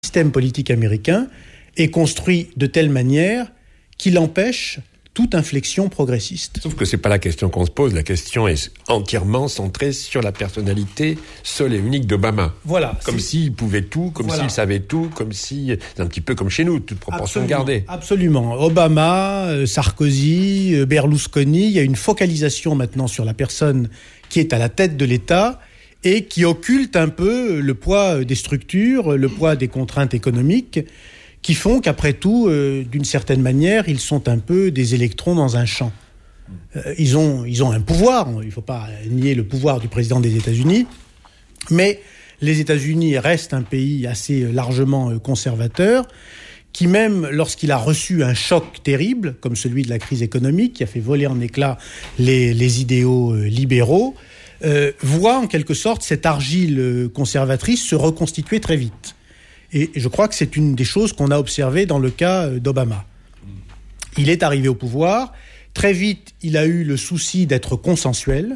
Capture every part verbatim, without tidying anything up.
système politique américain est construit de telle manière qu'il empêche toute inflexion progressiste. Sauf que c'est pas la question qu'on se pose, la question est entièrement centrée sur la personnalité seule et unique d'Obama. Voilà. Comme c'est... s'il pouvait tout, comme voilà. s'il savait tout, comme si... C'est un petit peu comme chez nous, toute proportion absolument, gardée. Absolument. Obama, euh, Sarkozy, euh, Berlusconi, il y a une focalisation maintenant sur la personne qui est à la tête de l'État et qui occulte un peu le poids des structures, le poids des contraintes économiques, qui font qu'après tout, euh, d'une certaine manière, ils sont un peu des électrons dans un champ. Euh, ils ont, ils ont un pouvoir, il ne faut pas nier le pouvoir du président des États-Unis, mais les États-Unis restent un pays assez largement conservateur, qui même lorsqu'il a reçu un choc terrible, comme celui de la crise économique, qui a fait voler en éclats les, les idéaux euh, libéraux, euh, voit en quelque sorte cette argile conservatrice se reconstituer très vite. Et je crois que c'est une des choses qu'on a observées dans le cas d'Obama. Il est arrivé au pouvoir. Très vite, il a eu le souci d'être consensuel,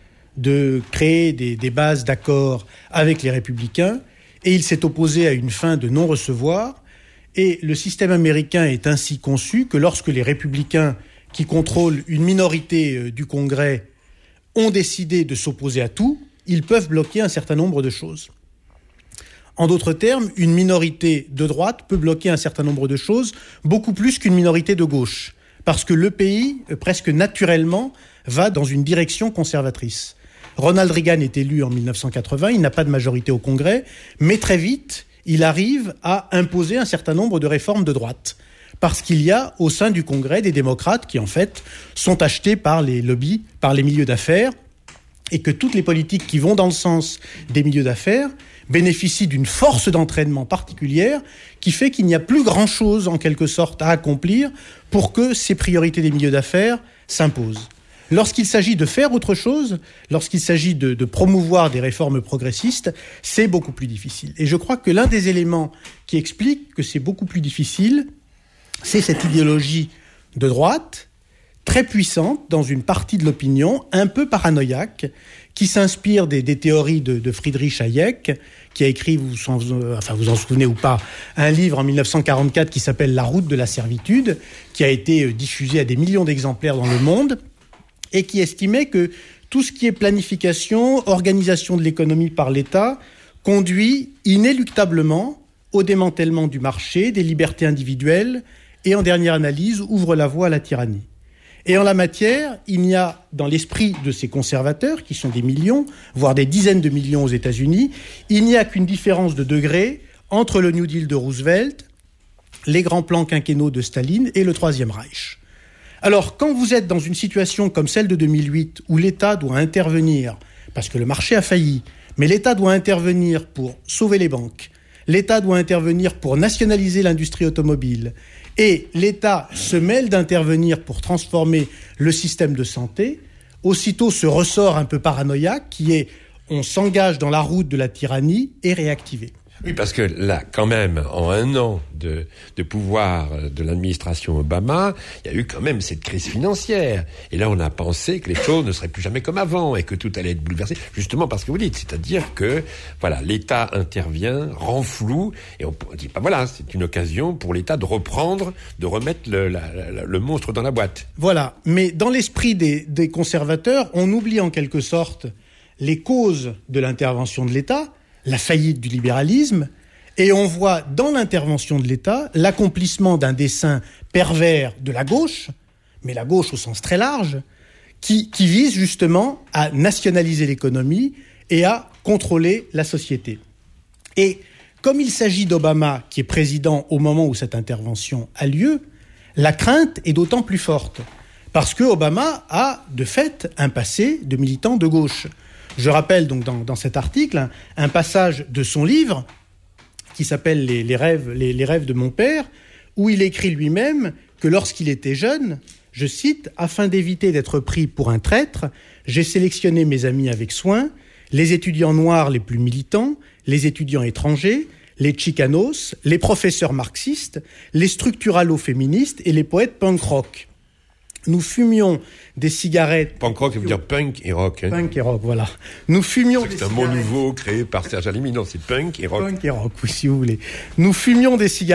de créer des, des bases d'accord avec les républicains. Et il s'est opposé à une fin de non-recevoir. Et le système américain est ainsi conçu que lorsque les républicains, qui contrôlent une minorité du Congrès, ont décidé de s'opposer à tout, ils peuvent bloquer un certain nombre de choses. En d'autres termes, une minorité de droite peut bloquer un certain nombre de choses, beaucoup plus qu'une minorité de gauche, parce que le pays, presque naturellement, va dans une direction conservatrice. Ronald Reagan est élu en dix-neuf cent quatre-vingts, il n'a pas de majorité au Congrès, mais très vite, il arrive à imposer un certain nombre de réformes de droite, parce qu'il y a au sein du Congrès des démocrates qui, en fait, sont achetés par les lobbies, par les milieux d'affaires, et que toutes les politiques qui vont dans le sens des milieux d'affaires bénéficient d'une force d'entraînement particulière qui fait qu'il n'y a plus grand-chose, en quelque sorte, à accomplir pour que ces priorités des milieux d'affaires s'imposent. Lorsqu'il s'agit de faire autre chose, lorsqu'il s'agit de, de promouvoir des réformes progressistes, c'est beaucoup plus difficile. Et je crois que l'un des éléments qui explique que c'est beaucoup plus difficile, c'est cette idéologie de droite, très puissante dans une partie de l'opinion, un peu paranoïaque, qui s'inspire des, des théories de, de Friedrich Hayek, qui a écrit, vous en, enfin vous en souvenez ou pas, un livre en dix-neuf cent quarante-quatre qui s'appelle « La route de la servitude », qui a été diffusé à des millions d'exemplaires dans le monde, et qui estimait que tout ce qui est planification, organisation de l'économie par l'État, conduit inéluctablement au démantèlement du marché, des libertés individuelles, et en dernière analyse, ouvre la voie à la tyrannie. Et en la matière, il n'y a, dans l'esprit de ces conservateurs, qui sont des millions, voire des dizaines de millions aux États-Unis, il n'y a qu'une différence de degré entre le New Deal de Roosevelt, les grands plans quinquennaux de Staline et le Troisième Reich. Alors, quand vous êtes dans une situation comme celle de deux mille huit, où l'État doit intervenir, parce que le marché a failli, mais l'État doit intervenir pour sauver les banques, l'État doit intervenir pour nationaliser l'industrie automobile, et l'État se mêle d'intervenir pour transformer le système de santé, aussitôt ce ressort un peu paranoïaque qui est « on s'engage dans la route de la tyrannie » est réactivé. Oui, parce que là, quand même, en un an de, de pouvoir de l'administration Obama, il y a eu quand même cette crise financière. Et là, on a pensé que les choses ne seraient plus jamais comme avant et que tout allait être bouleversé, justement parce que vous dites, c'est-à-dire que, voilà, l'État intervient, rend flou, et on dit, bah voilà, c'est une occasion pour l'État de reprendre, de remettre le, la, la, le monstre dans la boîte. Voilà, mais dans l'esprit des, des conservateurs, on oublie en quelque sorte les causes de l'intervention de l'État, la faillite du libéralisme, et on voit dans l'intervention de l'État l'accomplissement d'un dessein pervers de la gauche, mais la gauche au sens très large, qui, qui vise justement à nationaliser l'économie et à contrôler la société. Et comme il s'agit d'Obama, qui est président au moment où cette intervention a lieu, la crainte est d'autant plus forte, parce que Obama a, de fait, un passé de militant de gauche. Je rappelle donc dans, dans cet article un, un passage de son livre qui s'appelle les, les, rêves, les, les rêves de mon père, où il écrit lui-même que lorsqu'il était jeune, je cite, « Afin d'éviter d'être pris pour un traître, j'ai sélectionné mes amis avec soin, les étudiants noirs les plus militants, les étudiants étrangers, les chicanos, les professeurs marxistes, les structuralos féministes et les poètes punk rock. nous fumions des cigarettes... Punk rock, ça veut dire punk et rock. Hein. Punk et rock, voilà. Nous fumions c'est des C'est un cigarettes... mot nouveau créé par Serge Alimi. Non, c'est punk et rock. Punk et rock, oui, si vous voulez. Nous fumions des cigarettes